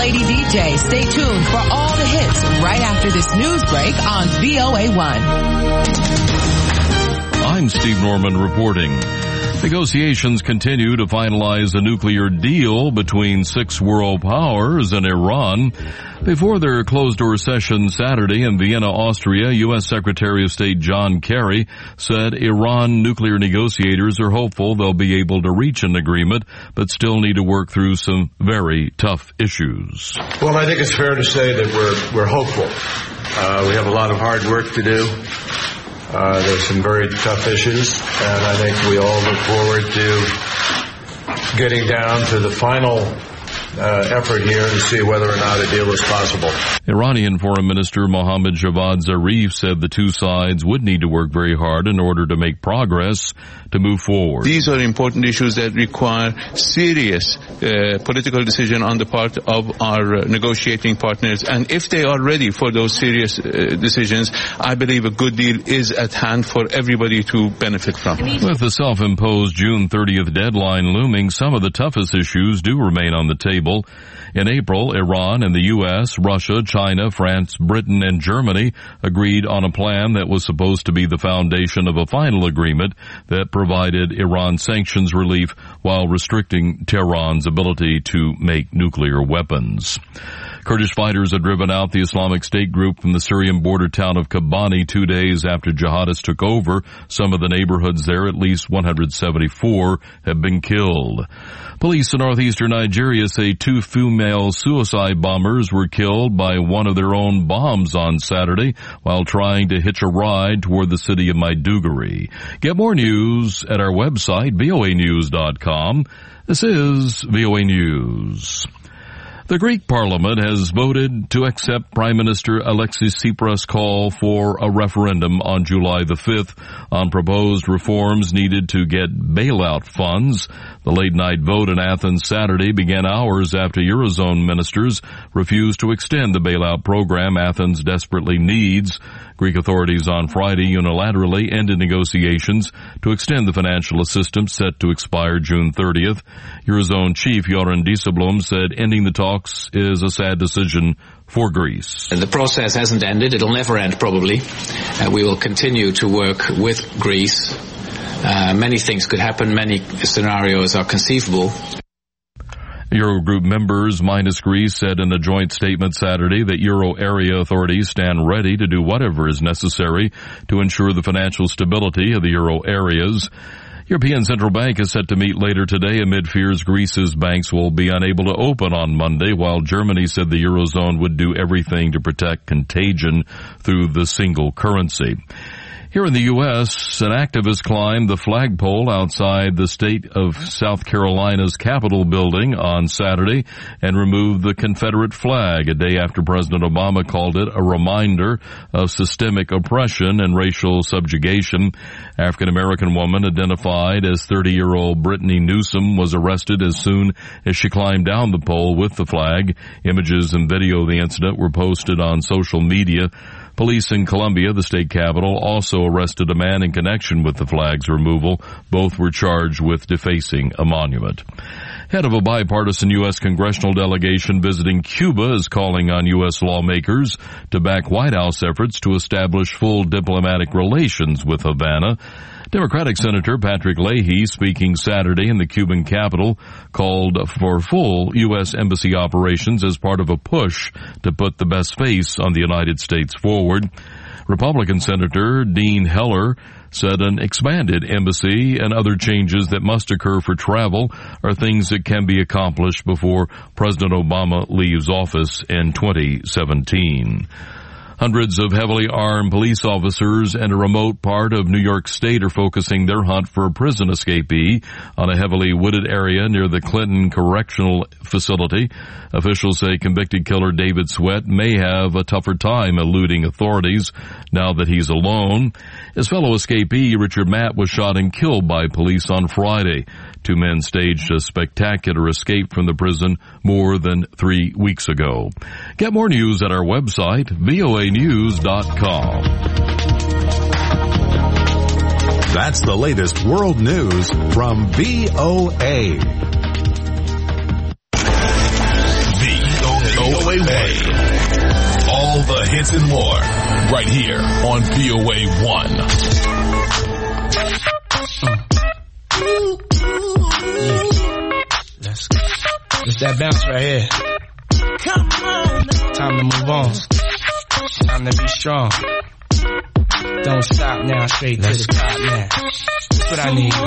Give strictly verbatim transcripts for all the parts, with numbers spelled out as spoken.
Lady D J. Stay tuned for all the hits right after this news break on V O A one. I'm Steve Norman reporting. Negotiations continue to finalize a nuclear deal between six world powers and Iran. Before their closed-door session Saturday in Vienna, Austria, U S Secretary of State John Kerry said Iran nuclear negotiators are hopeful they'll be able to reach an agreement, but still need to work through some very tough issues. Well, I think it's fair to say that we're we're hopeful. Uh, we have a lot of hard work to do. Uh, there's some very tough issues, and I think we all look forward to getting down to the final Uh, effort here to see whether or not a deal is possible. Iranian Foreign Minister Mohammad Javad Zarif said the two sides would need to work very hard in order to make progress to move forward. These are important issues that require serious uh, political decision on the part of our uh, negotiating partners, and if they are ready for those serious uh, decisions, I believe a good deal is at hand for everybody to benefit from. With the self-imposed June thirtieth deadline looming, some of the toughest issues do remain on the table. In April, Iran and the U S, Russia, China, France, Britain, and Germany agreed on a plan that was supposed to be the foundation of a final agreement that provided Iran sanctions relief while restricting Tehran's ability to make nuclear weapons. Kurdish fighters had driven out the Islamic State group from the Syrian border town of Kobani two days after jihadists took over some of the neighborhoods there. At least one hundred seventy-four have been killed. Police in northeastern Nigeria say two female suicide bombers were killed by one of their own bombs on Saturday while trying to hitch a ride toward the city of Maiduguri. Get more news at our website, V O A news dot com. This is V O A News. The Greek Parliament has voted to accept Prime Minister Alexis Tsipras' call for a referendum on July the fifth on proposed reforms needed to get bailout funds. The late-night vote in Athens Saturday began hours after Eurozone ministers refused to extend the bailout program Athens desperately needs. Greek authorities on Friday unilaterally ended negotiations to extend the financial assistance set to expire June thirtieth. Eurozone chief Yoran Dijsselbloem said ending the talks is a sad decision for Greece. The process hasn't ended. It'll never end, probably. Uh, we will continue to work with Greece. Uh, many things could happen. Many scenarios are conceivable. Eurogroup members minus Greece said in a joint statement Saturday that Euro area authorities stand ready to do whatever is necessary to ensure the financial stability of the Euro areas. European Central Bank is set to meet later today amid fears Greece's banks will be unable to open on Monday, while Germany said the Eurozone would do everything to protect contagion through the single currency. Here in the U S, an activist climbed the flagpole outside the state of South Carolina's Capitol building on Saturday and removed the Confederate flag a day after President Obama called it a reminder of systemic oppression and racial subjugation. African-American woman identified as thirty-year-old Brittany Newsom was arrested as soon as she climbed down the pole with the flag. Images and video of the incident were posted on social media. Police in Columbia, the state capital, also arrested a man in connection with the flag's removal. Both were charged with defacing a monument. Head of a bipartisan U S congressional delegation visiting Cuba is calling on U S lawmakers to back White House efforts to establish full diplomatic relations with Havana. Democratic Senator Patrick Leahy, speaking Saturday in the Cuban capital, called for full U S embassy operations as part of a push to put the best face on the United States forward. Republican Senator Dean Heller said an expanded embassy and other changes that must occur for travel are things that can be accomplished before President Obama leaves office in twenty seventeen. Hundreds of heavily armed police officers in a remote part of New York State are focusing their hunt for a prison escapee on a heavily wooded area near the Clinton Correctional Facility. Officials say convicted killer David Sweat may have a tougher time eluding authorities now that he's alone. His fellow escapee, Richard Matt, was shot and killed by police on Friday. Two men staged a spectacular escape from the prison more than three weeks ago. Get more news at our website, V O A news dot com. That's the latest world news from V O A. V O finance, and more. Right here on V O A one. Let's go. It's that bounce right here. Come on. Time to move on. Time to be strong. Don't stop now, straight to the top now. That's what I need.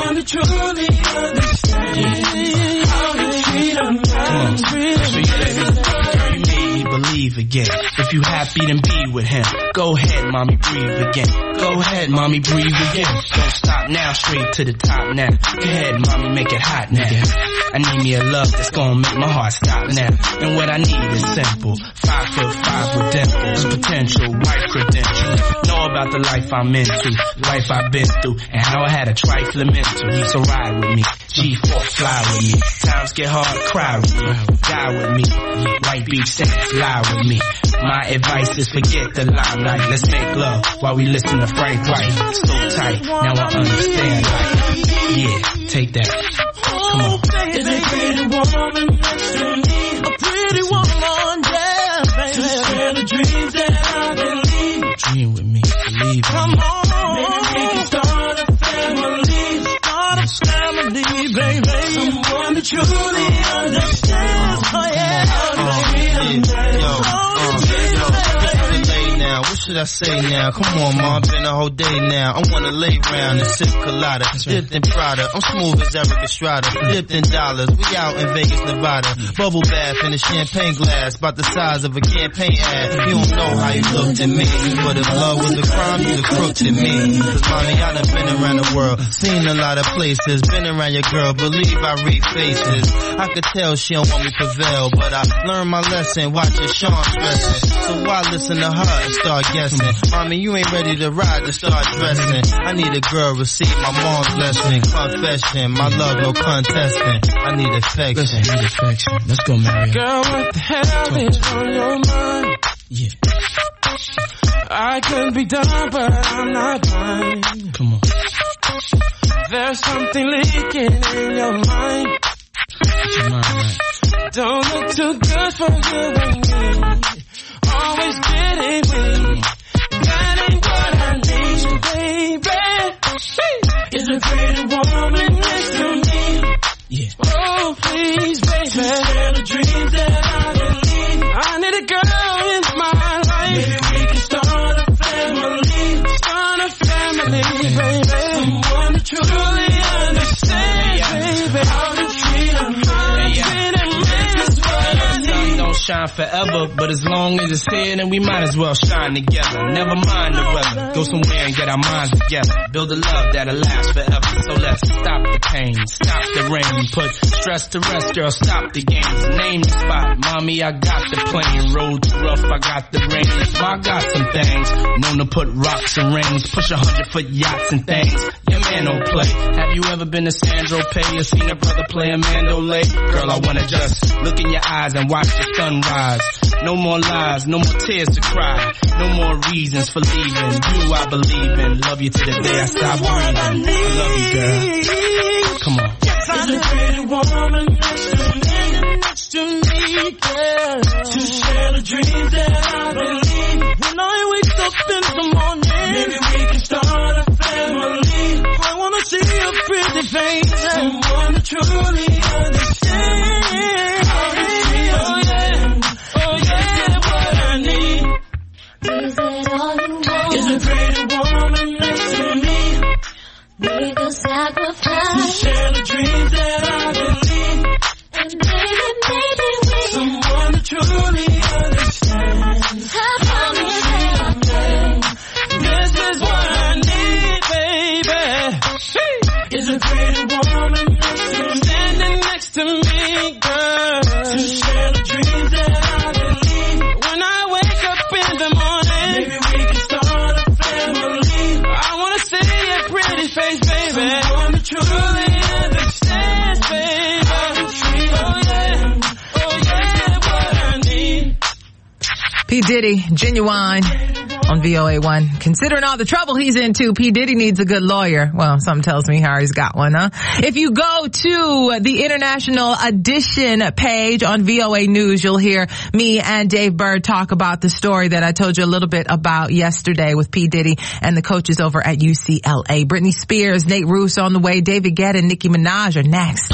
Believe again. If you happy, then be with him. Go ahead, mommy, breathe again. Go ahead, mommy, breathe again. Don't stop now, straight to the top now. Go ahead, mommy, make it hot now. I need me a love that's gonna make my heart stop now. And what I need is simple. Five foot five with dimples, potential, white credentials. Know about the life I'm into, life I've been through, and how I had a trifling mental. So ride with me, G four, fly with me. Times get hard, cry with me. Die with me, White Beach Saints, lie with me. My advice is forget the limelight. Let's make love while we listen to Frank White. So tight, now I understand life. Yeah, take that. Come on. Is a pretty woman next to me? A pretty woman, yeah, baby. To share the dreams that I believe. Dream with me, believe in Come me. on. Maybe we can start a family. Start a family, baby. Someone that truly understands. Oh, yeah. What should I say now? Come on, ma, been a whole day now. I wanna lay round and sip colada, dipped in Prada. I'm smooth as Eric Estrada, dipped in dollars. We out in Vegas, Nevada. Bubble bath in a champagne glass, about the size of a campaign ad. You don't know how you looked at me, but if love was a crime, you'd have crooked at me. Cause mommy, I done been around the world, seen a lot of places, been around your girl, believe I read faces. I could tell she don't want me to prevail, but I learned my lesson, watching Sean stressing. So why listen to her and start guessing? Mommy, you ain't ready to ride to start dressing. I need a girl, receive my mom's blessing. Confession, my love, no contesting. I need affection. Listen, I need affection. Let's go, Mario. Girl, what the hell is on your mind? Yeah. I could be done, but I'm not blind. Come on. There's something leaking in your mind. Your mind, right? Don't look too good for you and me. Always getting weak. That ain't what I need, baby. Is a pretty woman next to me? Yeah. Oh, please, baby. Share the dreams that I believe. I need a girl in my life. Maybe we can start a family. Start a family, baby. Someone to truly understand, baby. How to treat a man, treat a man is what I need. Don't shine forever, but as long as it's here, then we might as well shine together. Never mind the weather, go somewhere and get our minds together. Build a love that'll last forever. So let's stop the pain, stop the rain, put stress to rest, girl, stop the games. Name the spot, mommy, I got the plane. Road too rough, I got the rain. So I got some things, known to put rocks and rings, push a hundred foot yachts and things. Your man don't play. Have you ever been to Sandro Pay or seen a brother play a Mandolay? Girl, I wanna just look in your eyes and watch the sunrise. No more lies, no more tears to cry. No more reasons for leaving. You I believe in. Love you to the day I stop breathing. I love you, girl. Come on. Is a pretty woman next to me, next to me, girl. To share the dreams that I believe. When I wake up in the morning, maybe we can start a family. I wanna see a pretty face, someone to truly understand. Oh yeah, oh yeah, what I need. Is it all you want? Is a pretty woman next to me. Make a sacrifice. To share the dreams that I believe. And maybe, maybe we someone to truly understand. have found a thing. This is what I need, baby. Is a pretty woman next to me, standing next to me, girl. To share the dreams that I believe. When I wake up in the morning, maybe we can start a family. I wanna see a pretty face, baby. Someone to truly understand, baby. Oh yeah, oh yeah, what I need. P. Diddy, Genuine. on V O A one. Considering all the trouble he's into, P. Diddy needs a good lawyer. Well, something tells me Harry's got one, huh? If you go to the International Edition page on V O A News, you'll hear me and Dave Bird talk about the story that I told you a little bit about yesterday with P. Diddy and the coaches over at U C L A. Britney Spears, Nate Russo on the way, David Guetta and Nicki Minaj are next.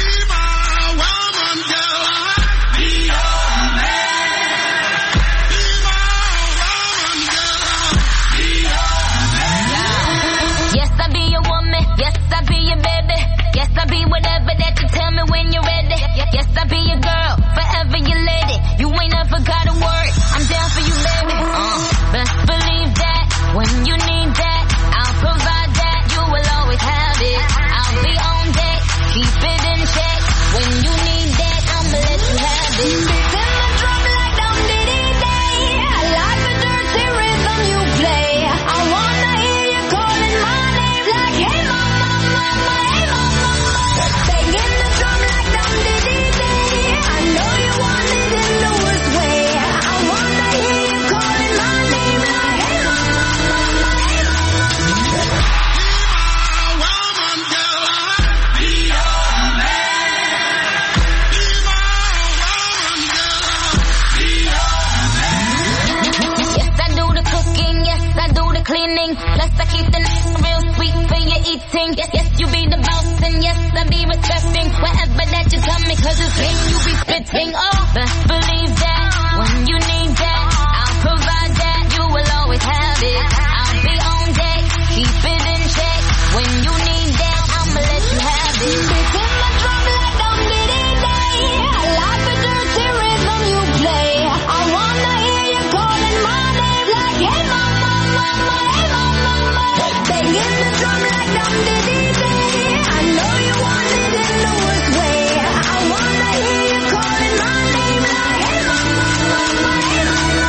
Yes, I'll be your girl, forever your lady. You ain't never gotta worry, I'm down for you, baby. Uh, best believe that, when you need that, I'll provide that. You will always have it. I'll be on deck, keep it in check. When you need that, I'ma let you have it. Beat in the drum like Dum Diddy Day. I like the dirty rhythm you play. I wanna hear you calling my name like, hey mama, mama, hey mama. Banging the drum like Dum Diddy. I know you want it in the worst way. I wanna hear you calling my name like, hey mama, mama, hey mama. Be my woman, girl, I'll be your man. Be my woman, girl, I'll be your man. Yes, I do the cooking, yes, I do the cleaning. Plus I keep the real sweet for your eating. Yes, yes, you be the boss and yes, I be respecting whatever that you tell me, cause it's game you be spitting. Oh, best believe that, when you need that, I'll provide that. You will always have it. I'll be on deck, keep it in check. When you need that, I'ma let you have it. Beat in the drum like Dum Diddy Day. I like the dirty rhythm you play. I wanna hear you calling my name like, hey mama, mama, hey mama, mama. Banging the drum like Dum Diddy Day. I know you want it in the worst way. I wanna hear you calling my name like, hey mama, mama, hey mama.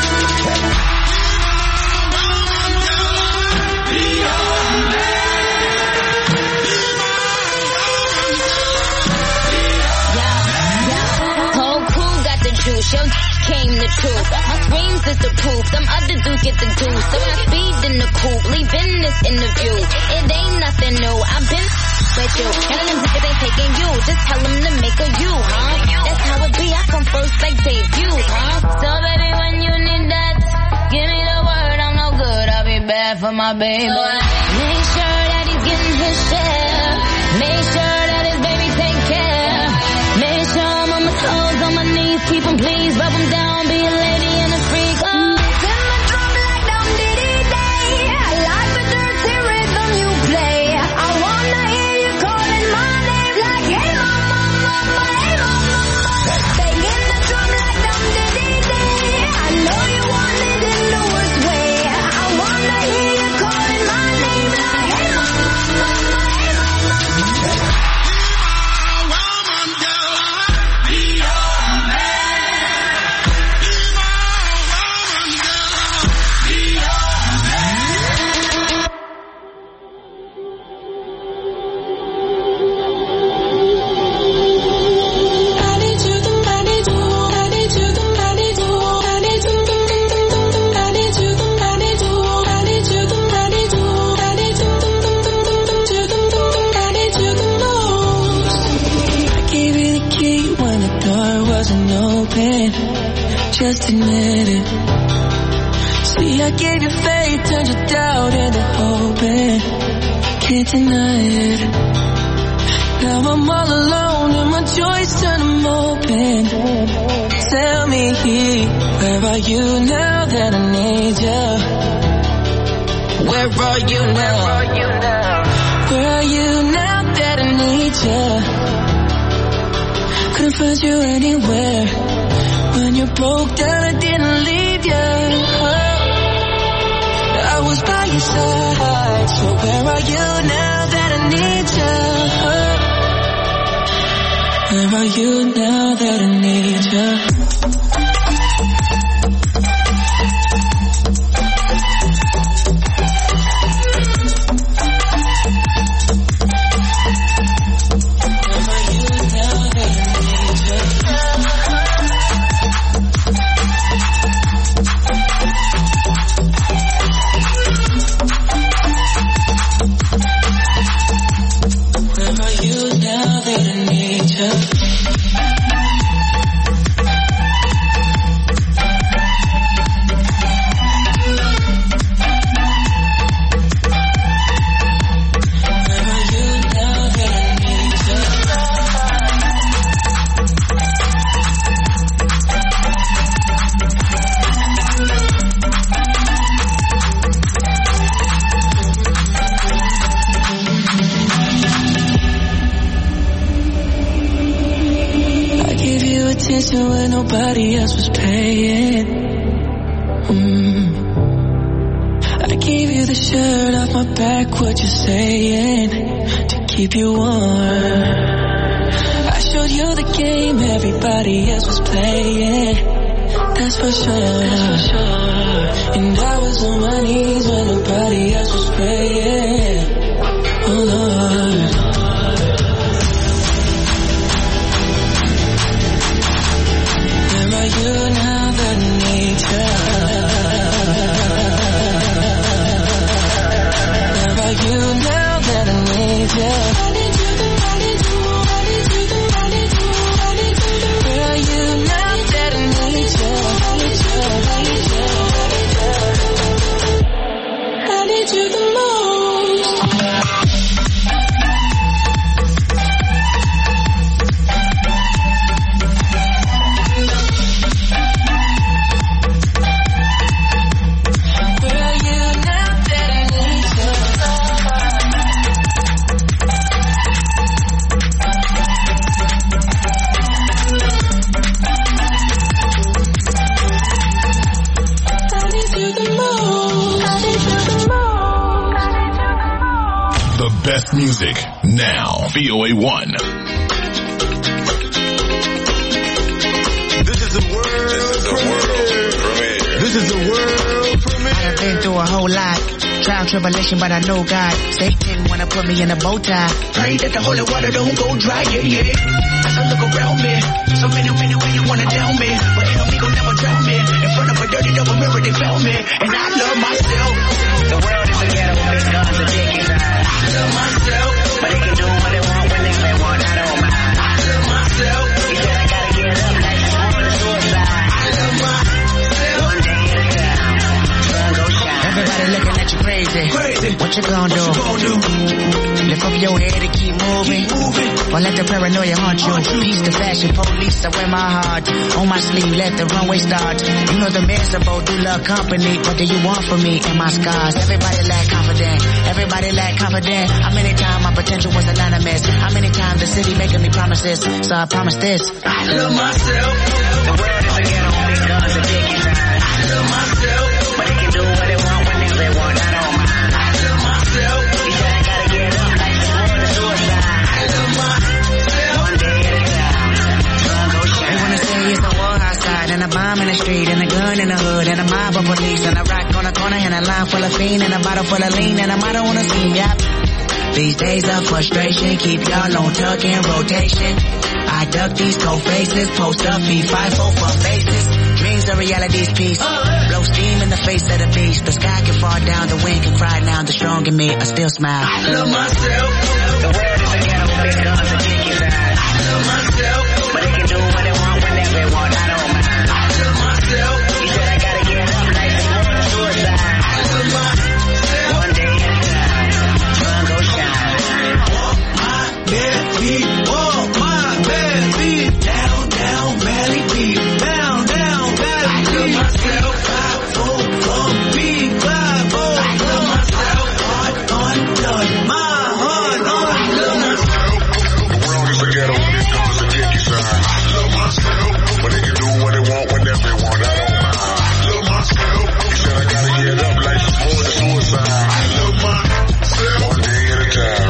Be your man. Yeah, whole crew got the juice. Your came the truth. My screams is the proof. Some other dudes get the juice. So when I speed in the coupe, leaving this interview. It ain't nothing new. I've been with you. None of them niggas ain't taking you. Just tell them to make a you, huh? That's how it be. I come first like debut, huh? So baby, when you need that, give me the word. I'm no good. I'll be bad for my baby. So I make sure that he's getting his share. Make sure that his baby take care. Make sure I'm on my toes, on my knees. Keep him please, rub him down, be a lady and a freak. Oh. Beat in the drum like Dum Diddy Day. I like the dirty rhythm you play. I wanna hear you calling my name like, hey mama, mama, hey mama. Banging the drum like Dum Diddy Day. I know you want it in the worst way. I wanna hear you calling my name like, hey mama, mama, hey mama. Be my woman, girl, I'll be your man. Be my woman, girl, I'll be your man. I need you to, I need you, I need you to, I need you, I need you to, I need you to, I need you, I need you to, I need you, I need you to, I need you the most. I gave you the key when the door wasn't open. Just admit it. See, I gave you faith, turned your doubt into hoping. Can't deny it. Now I'm all alone and my joys turn them open. Tell me, where are you now that I need you? Where are you now? Where are you now that I need you? Couldn't find you anywhere. When you broke down, I didn't leave you. I was by your side. So where are you now that I need you? Where are you now that I need you? dancing when nobody else was paying. Mm. I gave you the shirt off my back, what you saying? To keep you warm. I showed you the game everybody else was playing. That's for sure. That's for sure. And I was on my knees when nobody else was praying. Oh Lord. Where are you now that I need you? Where are you now that I need you? I need you, I need you, I need you, I need you, I need you. Where are you now that I need you? I need you, I need you, I need you the most. Best music now. V O A one. This is a world. This is a world premiere. This is a world premiere. I've been through a whole lot. Trial, tribulation, but I know God. Satan wanna put me in a bow tie. Pray that the holy water don't go dry, yeah, yeah. As I look around me, so many, many ways you wanna down me, but enemy gon' never drown me. In front of a dirty double mirror, they found me, and I love myself. The world is a ghetto with big guns and dick inside. I love myself, but they can do what they want when they want. I don't mind. I love myself. He said I gotta get up like it's more than suicide. I love myself. One day at a time, sun go shine. Everybody looking at you crazy. Crazy. What you gonna do? What you gonna do? Lift up your head and keep moving. Keep moving. Or let the paranoia haunt you. Peace the fashion police, I wear my heart on my sleeve, let the runway start. You know the miserable do love company. What do you want from me and my scars? Everybody lack confidence. Everybody lack confidence. How many times my potential was anonymous? How many times the city making me promises? So I promise this. I love myself. The world is a ghetto, big guns and dick inside. I love myself. But they can do what they want whenever they want. I don't mind. I love myself. He said I gotta get up like it's more than suicide. I love myself. One day at a time, sun go shine. They wanna say it's a war outside and a bomb in the street and a gun in the hood and a mob of police and a rock on the corner and a line full of fiend and a bottle full of lean and a motto on the scene, yep. These days of frustration keep y'all on tuck in rotation. I duck these cold faces, post up, be five four for faces. Dreams of reality's peace. Blow steam in the face of the beast. The sky can fall down, the wind can cry now. The strong in me, I still smile. I love myself. The world is a ghetto with big guns and dick inside. I love myself. But they can do what they want whenever they want. I don't mind. I love myself. He said I gotta get up like it's more than suicide. I love myself. One day at a time, sun go shine. Walk my bare feet, walk my bare feet. Down, down, valley deep. Down, down, valley deep. I love myself. Five, four, four, big, five, four. I love myself. Heart on, done. My heart on. I love myself. The world is a ghetto when it comes to dick inside. I love myself. But they can do what they want whenever they want. I don't mind. I love myself. He said I gotta get up like it's more than suicide. I love myself. One day at a time.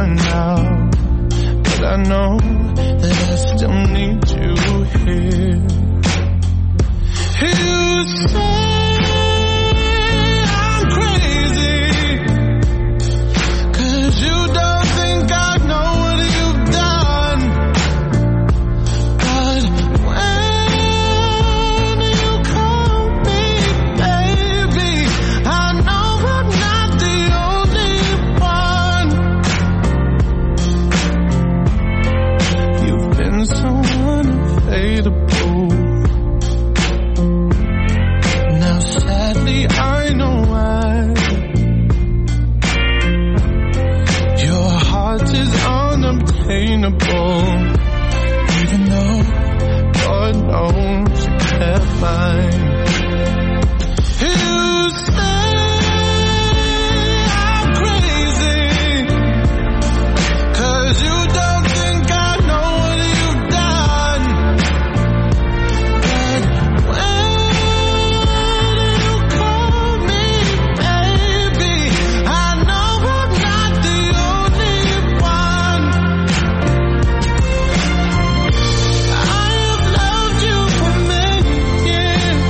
now, but I know that I still need you here. You say I'm crazy, 'cause you don't think I know what you've done. But when you call me baby, I know I'm not the only one. You've been so unavailable. Now sadly I know why. Your heart is unobtainable, even though God knows you kept mine. You say I'm crazy, 'cause you don't think I know what you've done. But when you call me baby, I know I'm not the only one. I have loved you for many years.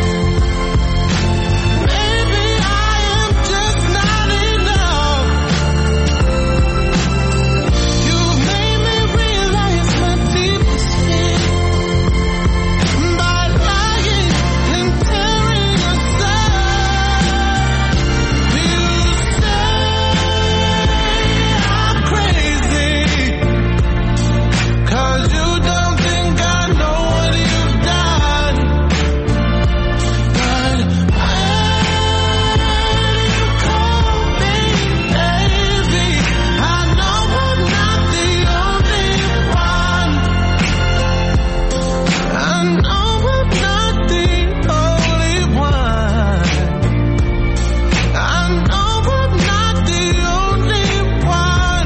Maybe I am just not enough. You've made me realize my deepest fear by lying and tearing us apart. You say I'm crazy, 'cause you don't think I know what you've done. But when you call me baby, I know I'm not the only one. I know I'm not the only one. I know I'm not the only one.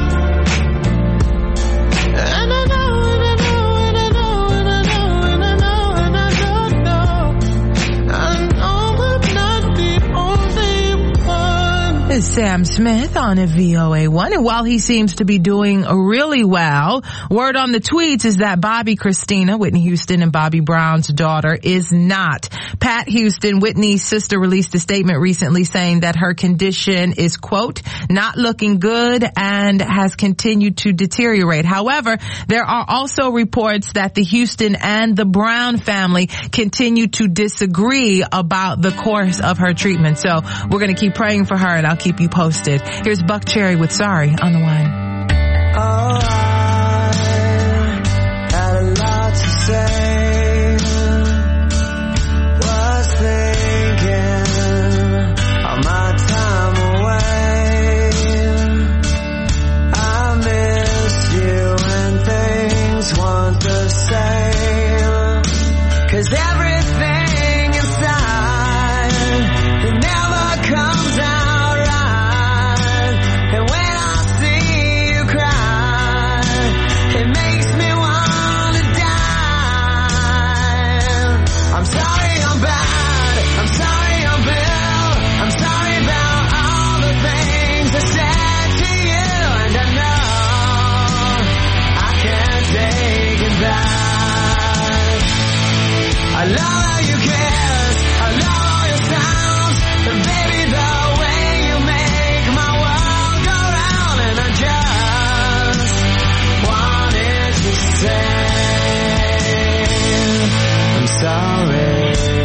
And I know, and I know, and I know, and I know, and I know, and I don't know. I know I'm not the only one. It's Sam Smith on a V O A one, and while he seems to be doing really well, word on the tweets is that Bobby Christina, Whitney Houston and Bobby Brown's daughter, is not. Pat Houston, Whitney's sister, released a statement recently saying that her condition is, quote, not looking good and has continued to deteriorate. However, there are also reports that the Houston and the Brown family continue to disagree about the course of her treatment. So we're going to keep praying for her, and I'll keep you posted. Here's Buck Cherry with Sorry on the One. Oh, I had a lot to say. Was thinking of my time away. I missed you and things weren't the same. 'Cause everything inside, it never comes out right. And when I see you cry, it makes me wanna die. I'm sorry I'm bad, I'm sorry I'm Bill, I'm sorry about all the things I said to you, and I know I can't take it back. I love how you kiss, I love all your sounds, and baby the way you make my world go round, and I just wanted to say I'm sorry.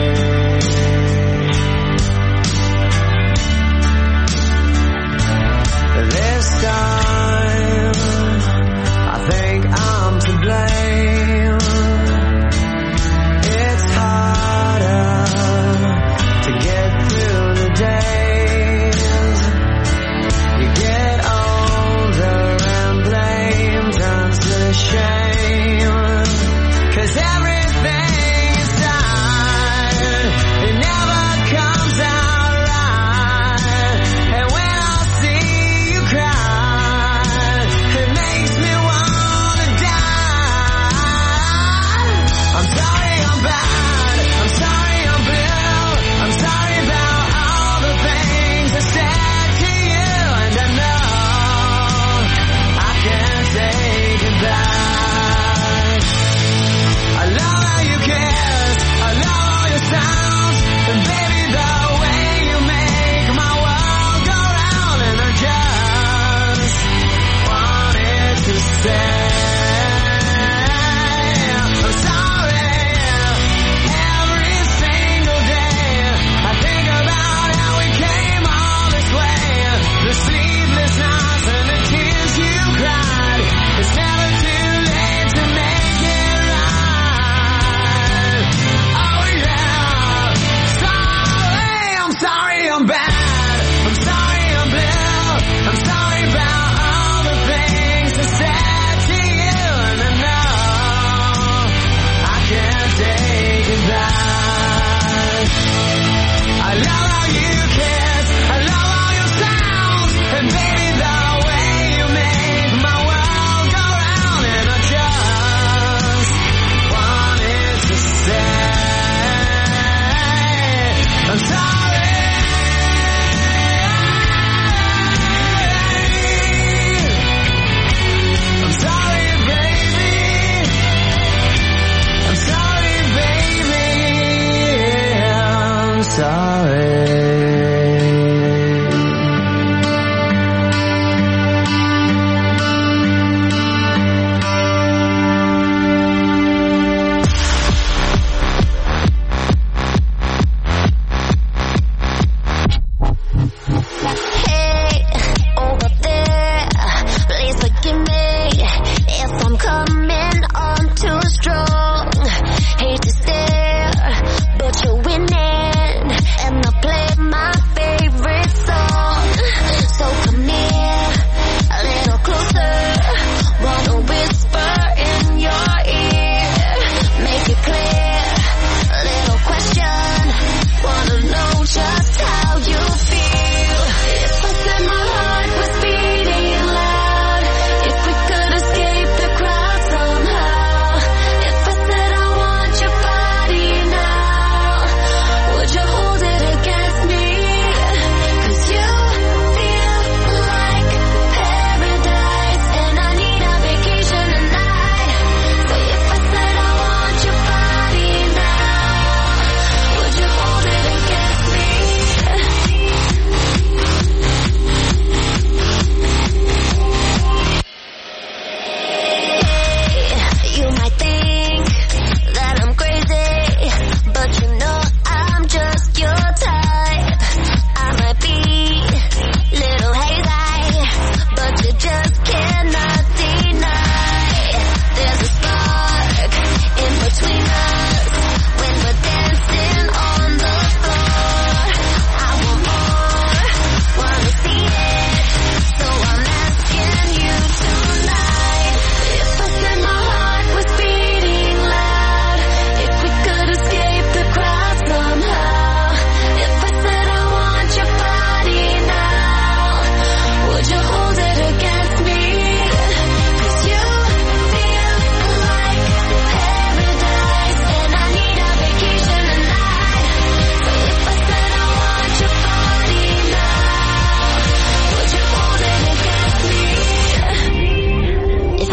This time I think I'm to blame. It's hard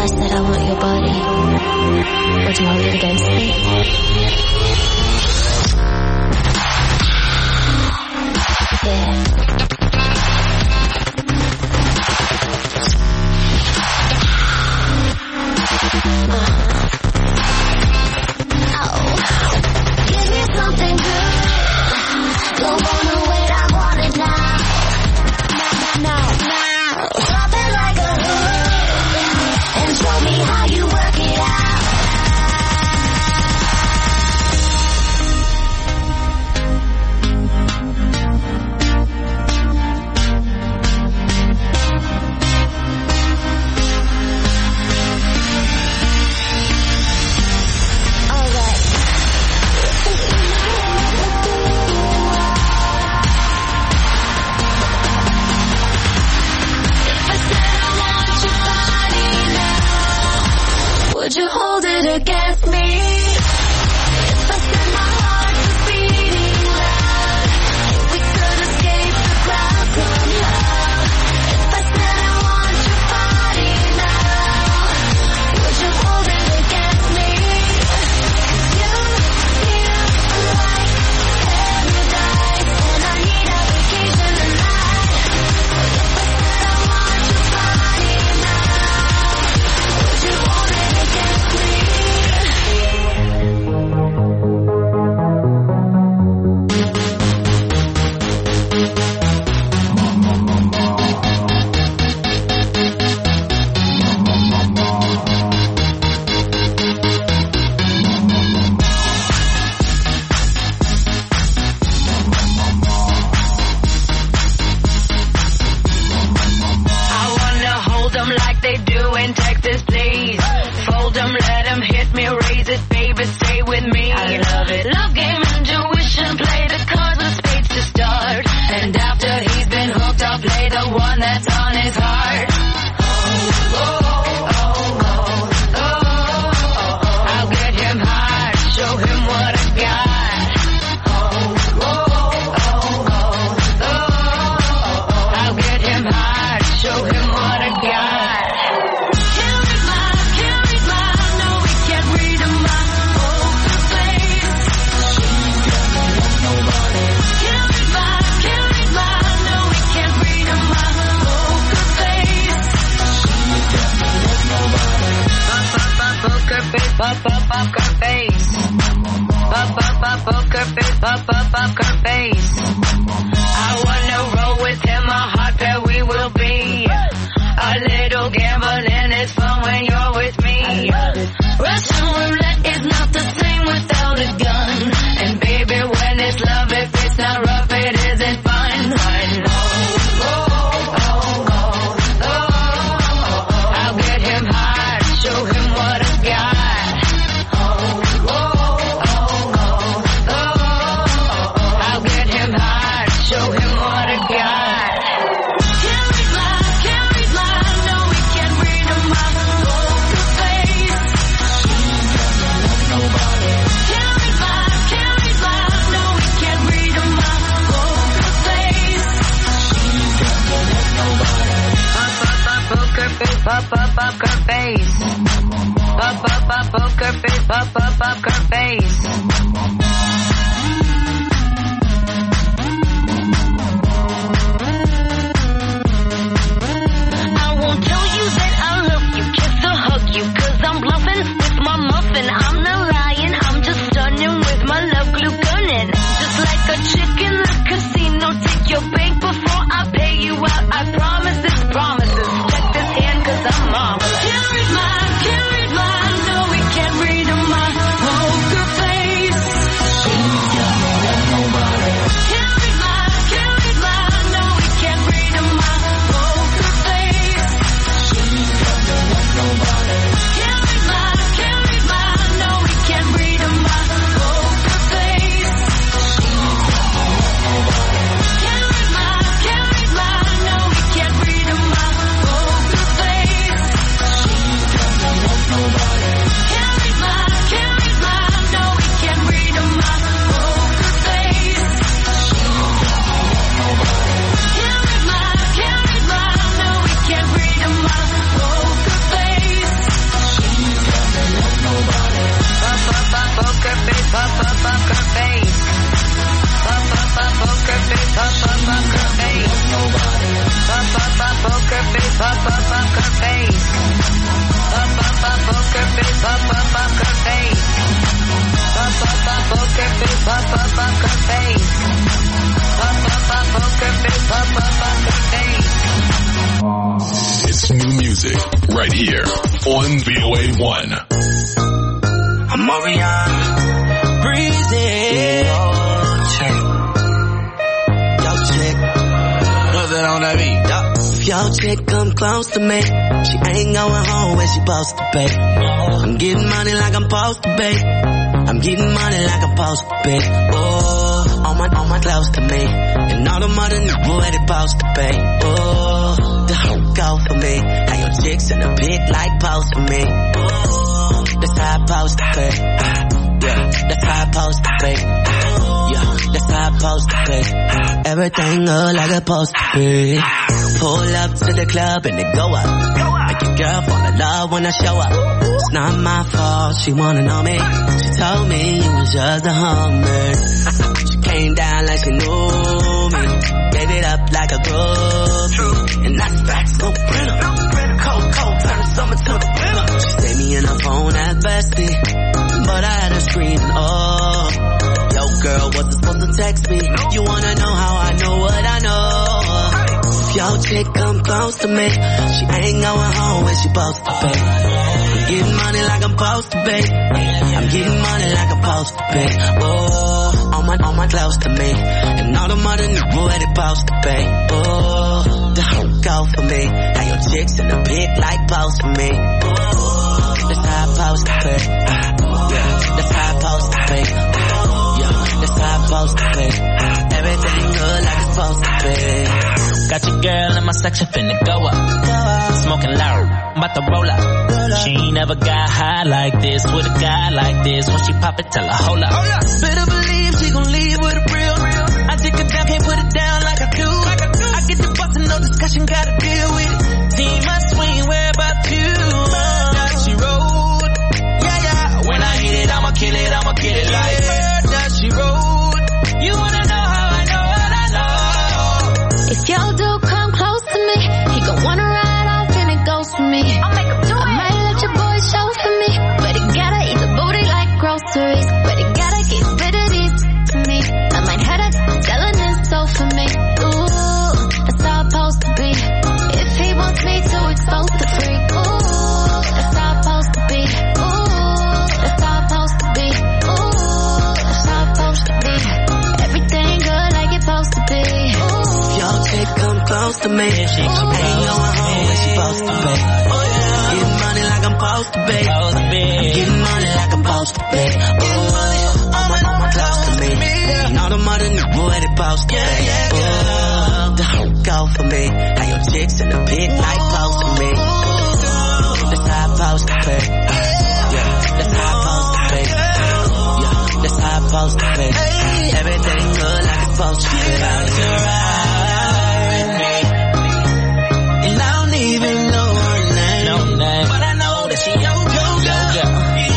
I said I want your body, would you hold it against me? Yeah. Would you hold it against me? If I said my heart was beating loud, we could escape the crowd somehow. If I said I want your body now, would you hold it against me? You feel like paradise, and I need a vacation tonight. If I said I want your body now, would you hold it against me? I wanna hold them like they do in Texas, please. Fold them, let them hit me, raise it, baby, stay with me. I love it. Love game, intuition, play the cards with spades to start. And after he's been hooked, I'll play the one that's on his heart. Oh, oh, oh, oh, oh. I'll get him high, show him what I got. Oh, oh, oh, oh, oh. I'll get him high, show him what I got. Can't read my, can't read my, no, we can't read my poker face. Can't read my, can't read my, no, we can't read my poker face. Poker face, pop, pop, poker face. Pop, pop, pop, poker face, pop, pop, poker face. I wanna roll with him, a hot pair we will be. A little gambling is fun when you're with me. Russian roulette is not the same without a gun. And baby, when it's love, if it's not rough, it isn't fun. Fun. Oh, oh, oh, oh, oh. I'll get him high, show him what I got. Oh, oh, oh, oh, oh. I'll get him high, show him what I got. Can't read my, can't read my, no, we can't read my poker face. Can't read my, can't read my, no, we can't read my poker face. Pop, pop, pop, poker face. Pop, pop, pop, poker face. Pop, pop, poker face. I won't tell you that I love you, kiss or hug you, cause I'm bluffing with my muffin. I'm not lying, I'm just stunning with my love glue gunning. Just like a chick in the casino, take your bank before I pay you out. I promise this promises. Check this hand cause I'm marvelous. Can't read my, can't read my, no, we can't read my poker face. music right here on V O A one. I'm Marion. Breezy. Yo, check. Yo, check. What's that on that beat? Yo. If your chick come close to me, she ain't going home when she supposed to pay. I'm getting money like I'm supposed to pay. I'm getting money like I'm supposed to pay. Oh, all my, all my close to me. And all the mother niggas where they supposed to pay. Oh, the whole go for me. Now your chicks in the pit like post for me. Oh, that's how I supposed to pay. Yeah, that's how I supposed to pay. Yeah, that's how I supposed to pay. Everything look like it's supposed to be. Pull up to the club and it go up. Make your girl fall in love when I show up. It's not my fault, she wanna know me. She told me you was just a hummer. She came down like she knew me. Gave it up like a groupie. And that's facts, no printer. Cold, cold, turn the summer to the winter. She saved me in her phone at bestie, but I had her screaming, oh. Yo girl, wasn't supposed to text me. You wanna know how I know what I know? If your chick come close to me, she ain't going home when she supposed to pay. I'm getting money like I'm supposed to pay. I'm getting money like I'm supposed to pay. Oh, all my, all my close to me. And all the mother niggas where they supposed to pay. Oh, the whole go for me. Now your chicks in the pit like post for me. Oh, that's how I supposed to pay. Yeah, that's how I supposed to pay. Yeah, that's how I supposed to pay. Everything good like it's supposed to pay. Got your girl in my section finna go up. Smoking loud, I'm about to roll up. She ain't never got high like this with a guy like this. When she pop it, tell her hold up. Better believe she gon' leave with a real. I take it down, can't put it down like I do. I get the bustin', no discussion, gotta deal with it. See my swing, where about you? That she rode. Yeah, yeah. When I hit it, I'ma kill it, I'ma kill it like that she rode. You wanna know how I know what I know? If your dude come close to me, he gon' wanna ride off and it goes for me. I'll make him do it. I might let your boy show for me, but he gotta eat the booty like groceries. But he gotta get rid of these to me. I might have to selling his soul for me. Ooh, that's how it's supposed to be. If he wants me to expose the freak. Ooh, that's how it's supposed to be. Ooh, that's how it's supposed to be. Ooh, that's how it's supposed to be. Everything good like it's supposed to be. Your chick come close to me. She ain't going home when she supposed to pay. Getting money like I'm supposed to pay. I'm getting money like I'm supposed to pay. Oh, all my, all my close to me. And all the mother niggas where they supposed to pay. Oh, the whole go for me. Now your chicks in the pit like close to me. That's how I'm supposed to pay. Yeah, that's how I'm supposed to pay. Yeah, that's how I'm supposed to pay. Everything good like it's supposed to pay. Even know her name, no name, but I know that she your girl.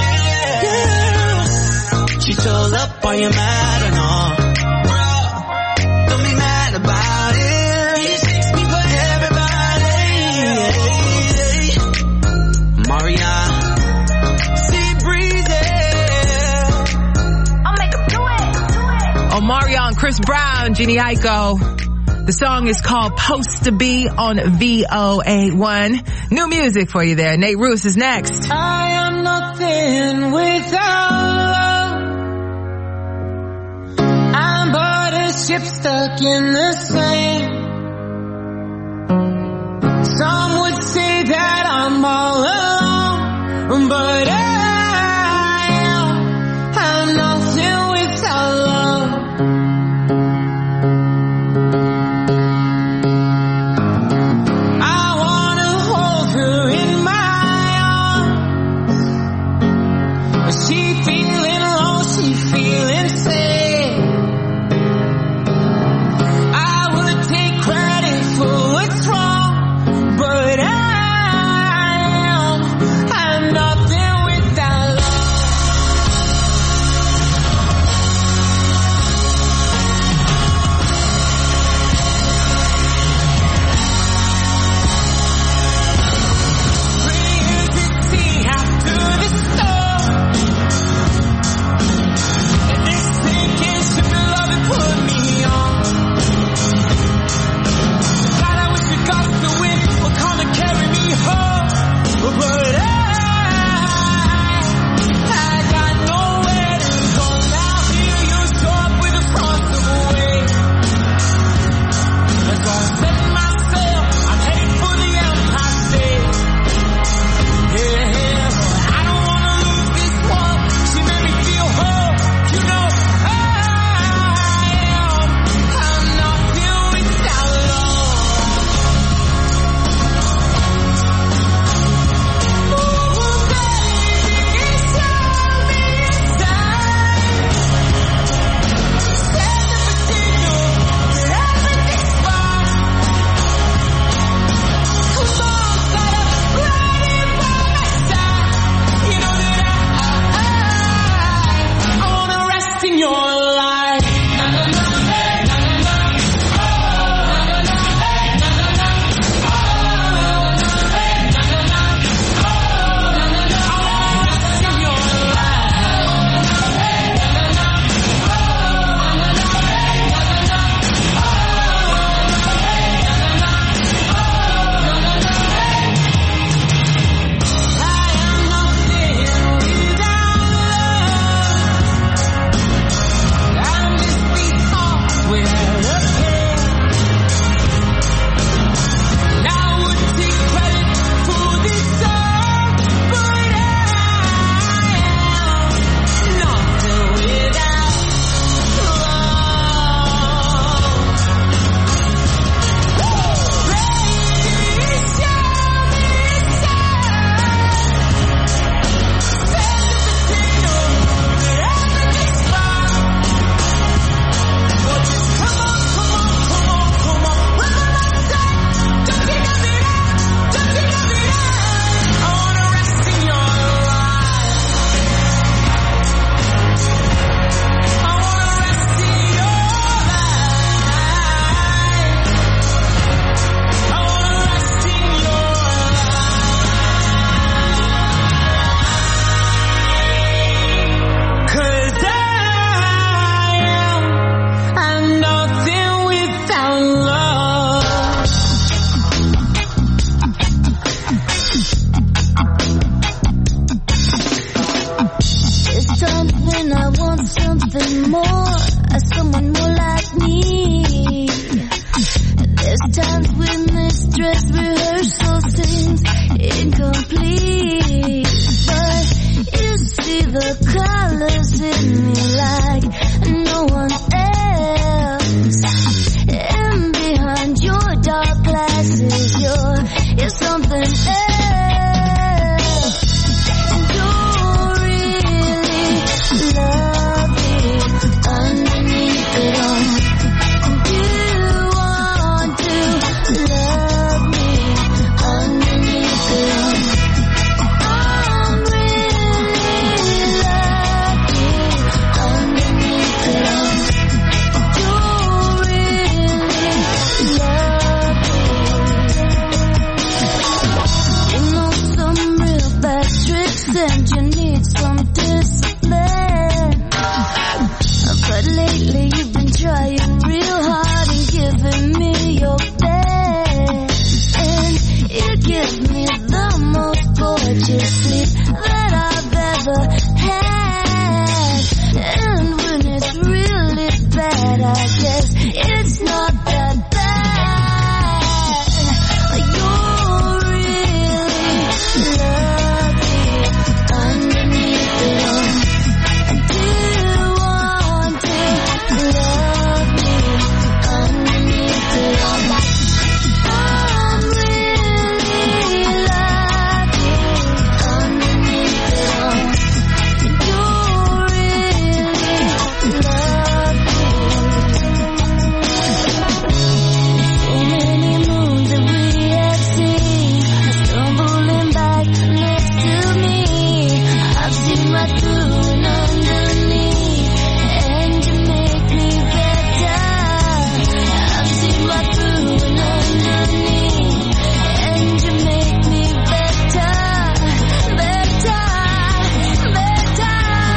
Yeah. She told up, are you mad or not? Bro, don't be mad about it. He takes me for everybody. Maria, see breezy. I'll make him do it. Do it. Omarion, Chris Brown, Jeannie Aiko. The song is called Post to Be on V O A one. New music for you there. Nate Roos is next. I am nothing without love. I'm but a ship stuck in the sand. Some would say that I'm all alone, but I am, I'm nothing without love. She feeling low, she feeling sad. I would take something more, someone more like me. There's times when this dress rehearsal seems incomplete, but you see the colors in me like no one else. And behind your dark glasses, you're, you're something else. And you're really lovely underneath it all. Do you want to love me underneath it all? I'm really lucky underneath it all. You're really lovely. You know some real bad tricks and you need some discipline. But lately you've been trying real hard and giving me your best. And you give me the most gorgeous sleep that I've ever had. And when it's really bad, I guess it's not that bad. You're really lovely underneath it all. Do you want to love me underneath it all? I'm really lucky underneath it all. You're really lovely. So many moons that we have seen stumbling back next to me. I've seen right through and underneath, and you make me better. I've seen right through and underneath, and you make me better, better, better.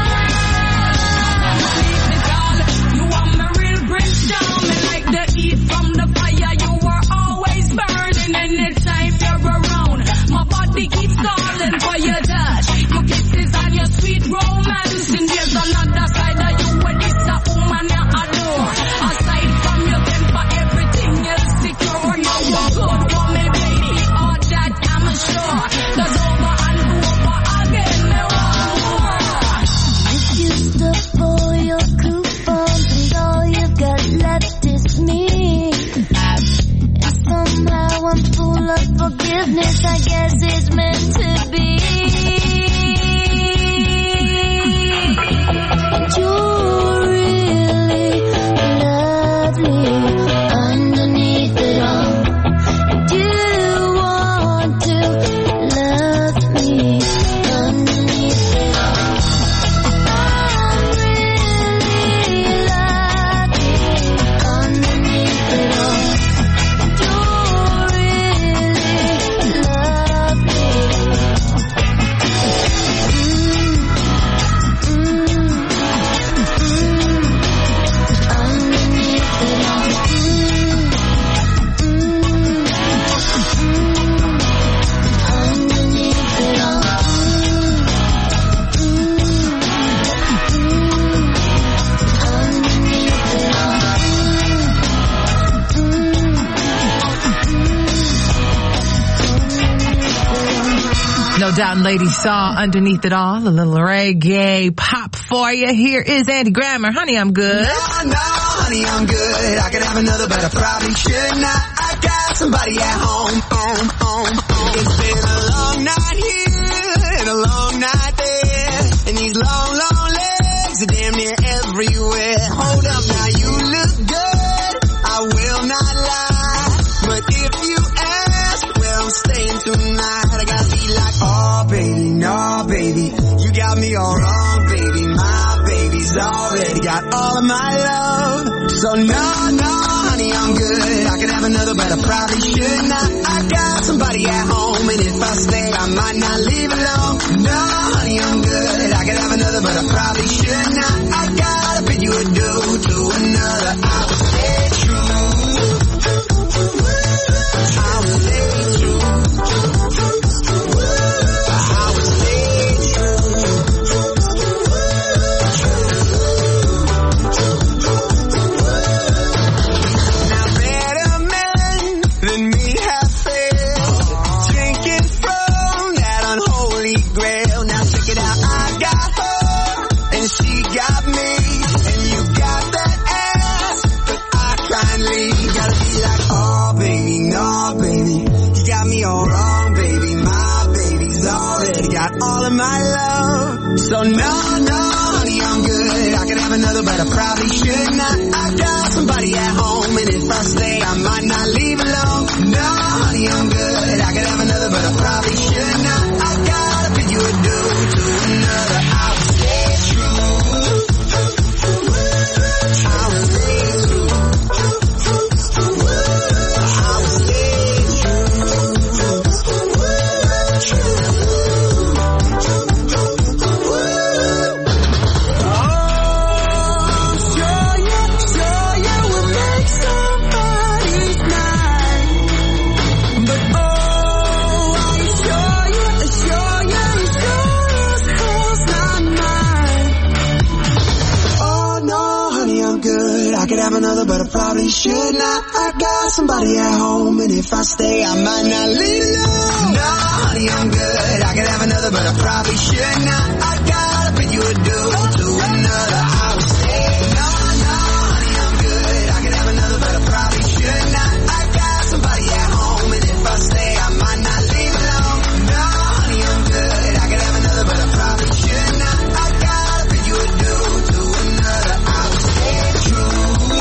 You are my real prince charming, like the heat from the fire. You are always burning anytime you're around. My body keeps calling for your touch, your kisses and your sweet romance. And there's another side of you, and it's a woman I adore. Aside from your temper, everything else secure. You are good for me, baby, all that I'm sure. Cause over and over again, there are more. If you stuff all your coupons and all you've got left is me, and somehow I'm full of forgiveness, I guess it's meant to be. You're really lovely underneath it all. Do you want to love me underneath it all? I'm really lucky underneath it all. You're really lovely. No doubt ladies saw underneath it all a little reggae pop for you. Here is Andy Grammer. Honey, I'm good. No, no, honey, I'm good. I could have another, but I probably should not. I got somebody at home, home, home, home. It's been a long night here and a long night there, and these long, long legs are damn near everywhere. Hold up, now you look good, I will not lie, but if you ask, well, I'm staying tonight. I gotta be like, oh baby, no baby, you got me all wrong, baby. My baby's already got all of my love. So no, no, honey, I'm good. I could have another, but I probably should not. I got somebody at home, and if I stay, I might not leave alone. No, honey, I'm good. I could have another, but I probably should not. I gotta bid you adieu to another. I will stay true. I will stay true. I will stay true. all of my love. So no, no, honey, I'm good. I could have another, but I probably should not. I got somebody at home, and if I stay, I might not leave alone. No, honey, I'm good. I could have another, but I probably should not. I gotta pay you a due to another. I will stay true. I will stay true. I will stay another, but I probably should not. I got somebody at home, and if I stay, I might not leave alone. No, honey, I'm good. I could have another, but I probably should not. I gotta pay you a due to another. I will stay. No, no, honey, I'm good. I could have another, but I probably should not. I got somebody at home, and if I stay, I might not leave alone. No, honey, I'm good. I could have another, but I probably should not. I gotta pay you a due to another. I will stay true.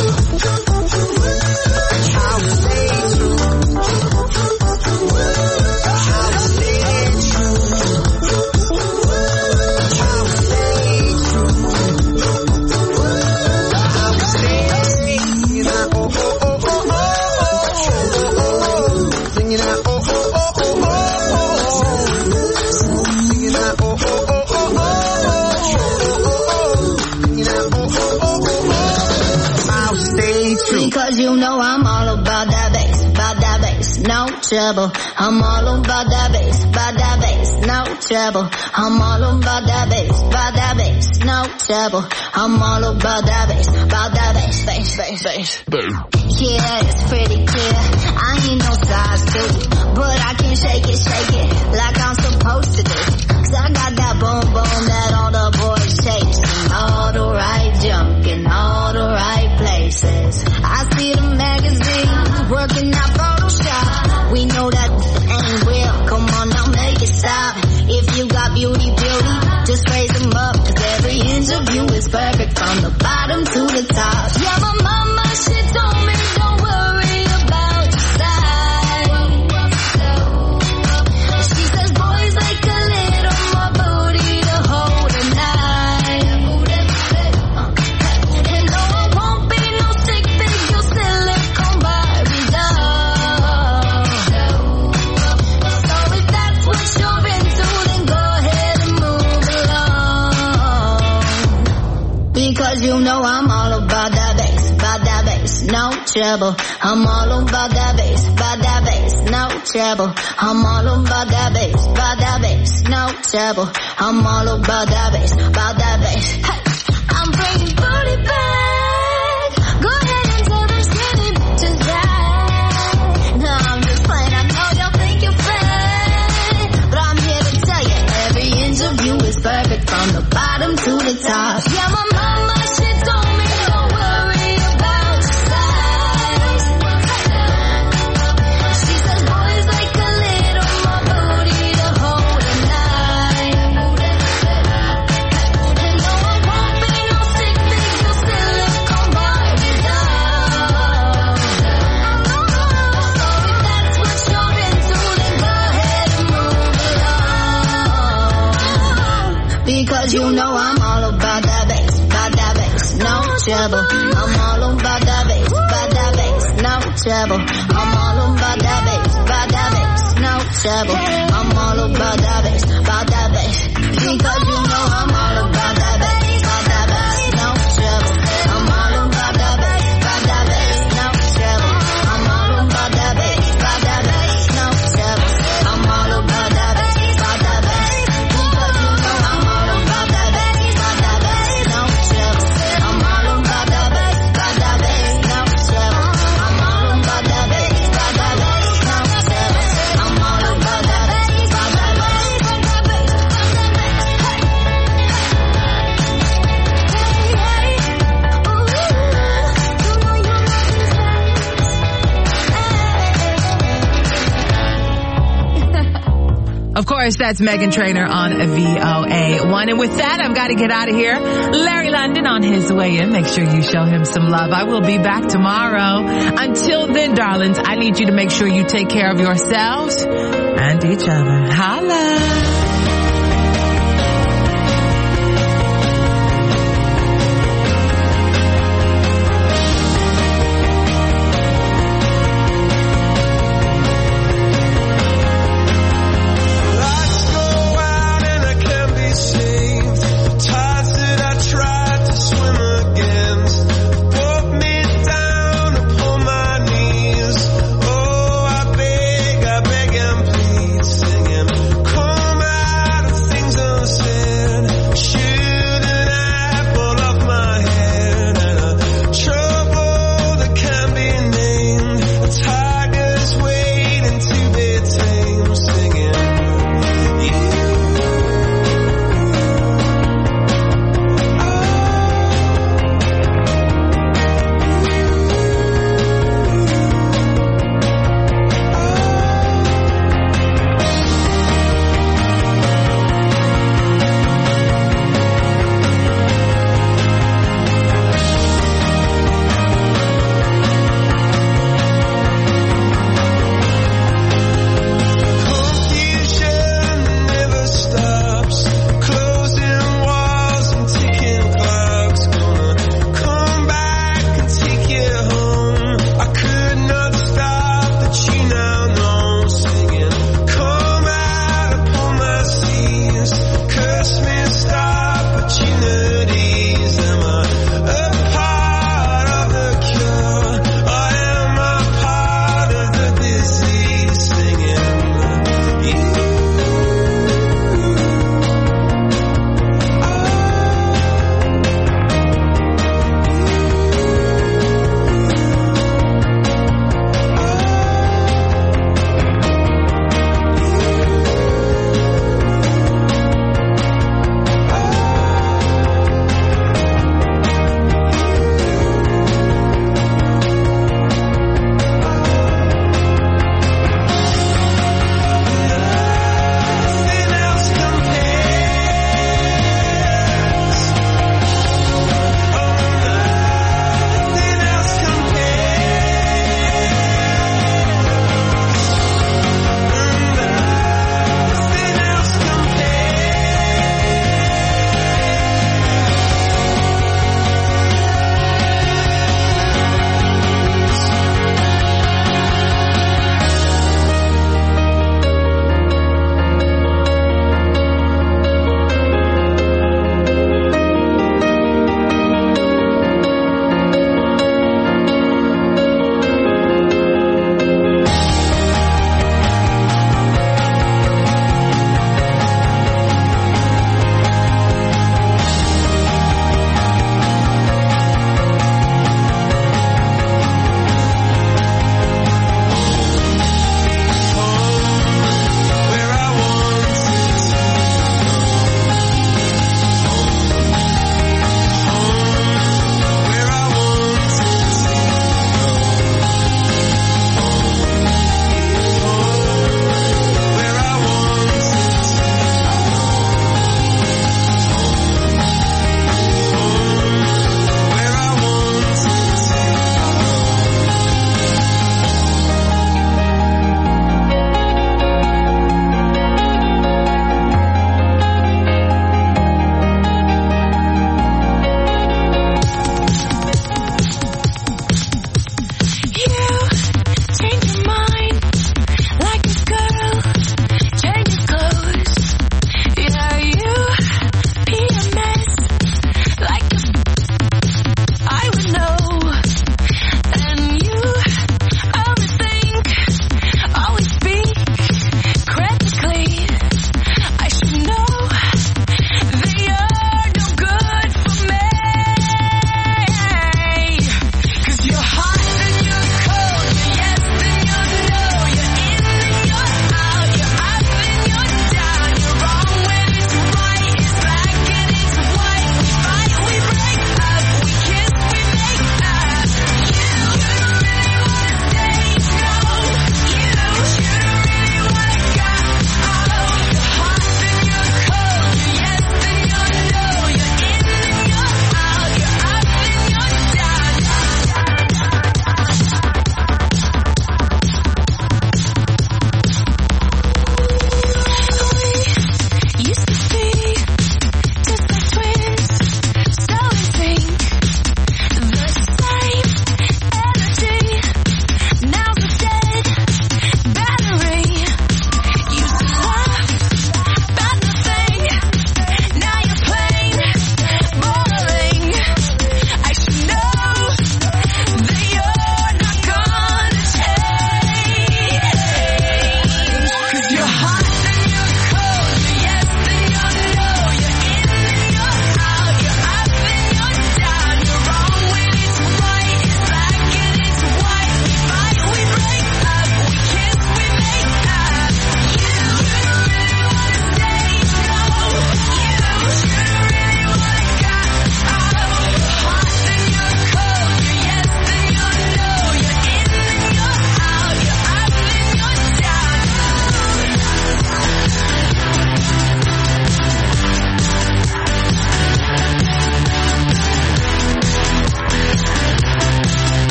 Because you know I'm all about that bass, about that bass, no trouble. I'm all about that bass, about that bass, no trouble. I'm all about that bass, about that bass, no trouble. I'm all about that bass, about that bass, bass, bass, bass. Yeah, it's pretty clear. I ain't no size two, but I can shake it, shake it like I'm supposed to do. Cause I got that boom boom that all the boys chase, and all the right junk in all the right places. I see the magazines working out Photoshop. We know that ain't real. Come on now, make it stop. If you got beauty, beauty, just raise them up. Cause every inch of you is perfect from the bottom to the top. Yeah, my mama, she told me don't worry about your size. She says boys like a little more booty to hold at night. And no, I won't be no sick figure silicone Barbie doll. So if that's what you're into, then go ahead and move along. Because you know I'm all about that bass, about that bass, no trouble. I'm all about that bass, about that bass, no trouble. I'm all about that bass, about that bass, no trouble. I'm all about that bass, about that bass. Hey, I'm bringing booty back. Go ahead and tell them skinny bitches that. No, I'm just playing. I know y'all think you're fake, but I'm here to tell you every inch of you is perfect from the bottom to the top. Yeah, my mama, she told me don't worry about your size. She says boys like a little more booty to hold at night. And no, I won't be no sick figure silicone Barbie doll. So if that's what you're into, then go ahead and move along. Because you know I'm all about that bass, about that bass, no trouble. I'm all about that bass, about that bass, no trouble. I'm all about that bass, about that bass, no trouble. I'm all about that bass, about that bass. Because you know I'm all about that bass, about that bass, no trouble. I'm all about that bass, about that bass, no trouble. I'm all about that bass, about that bass, no trouble. I'm all about that bass, about that bass. Because you know I'm all about that bass, about that bass, no trouble. I'm all about that bass, about that bass, no trouble. I'm all about that bass, about that bass, no trouble. I'm all about that bass, about that bass. course, that's Meghan Trainor on V O A one. And with that, I've got to get out of here. Larry London on his way in. Make sure you show him some love. I will be back tomorrow. Until then, darlings, I need you to make sure you take care of yourselves and each other. Holla!